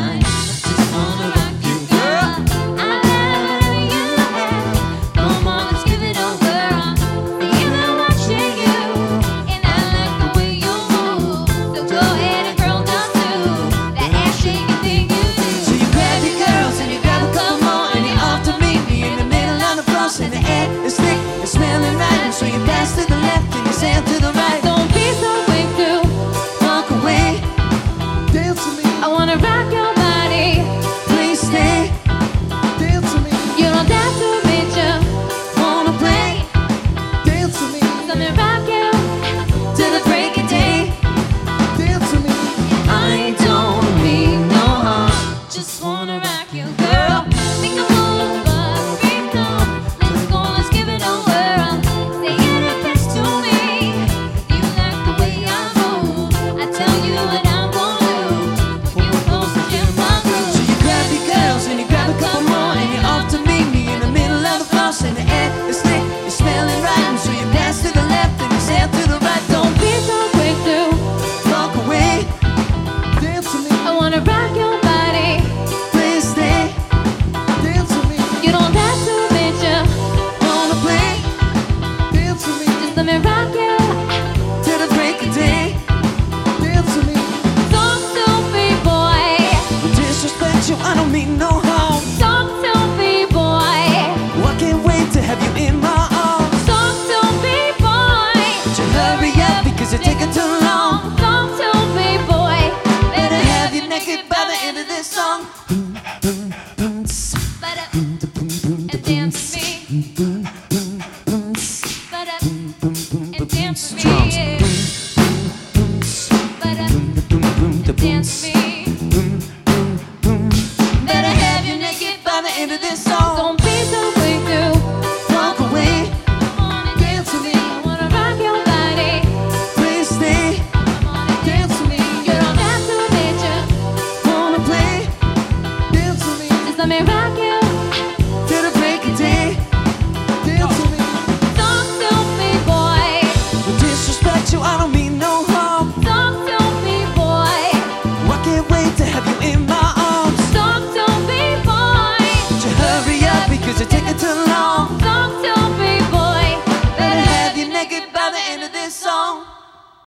mind. Just wanna rock you, girl. I love you. Come on, let's give it over. Thinking I'm watching you, and I like the way you move. So go ahead and girl, down to that ass shaking thing you do. So you grab your girls and you grab a couple more, and you're off to meet me in the middle of the floor. And the air is thick, it's smelling right, and so you pass to the left and you sail to the right. Don't be so quick to Walk away, dance to me. I wanna rock your body. Please stay, dance to me. You don't have to bitch up. Wanna play, dance to me. Let me rock you till the break of day. Dance to me. I don't mean no harm. Just wanna rock you, girl. Think I'm over, scream no. Let's go, let's give it over. Say it best to me. You like the way I move. I tell you what I'm gonna do. When you close to my So groove. you grab your girls and you grab a couple more, and you're off to meet me in the middle of the floor. And the air is thick, it's smelling right, and so you pass to the left and you sail to the right. Don't be so quick to walk away, dance to me. I wanna rock your body. Please stay, dance to me. You don't have to bitch up. Wanna play, dance to me. Just let me rock you. Till the break of day, dance to me. Talk to me, boy. Disrespect you, I don't mean no harm. Talk to me, boy. I can't wait to have you in my arms. Talk to me, boy. But you hurry up because you're taking too long. Talk to me, boy. Better have you naked by the end of this song. But and dance with me. But and dance with me. But and dance with me. Better have you naked by the end of this song. Don't be so quick to Walk away, come on and dance to me. I wanna rock your body. Please stay, Come on and dance to me. You don't have to bitch up. Wanna play, dance to me. Just let me rock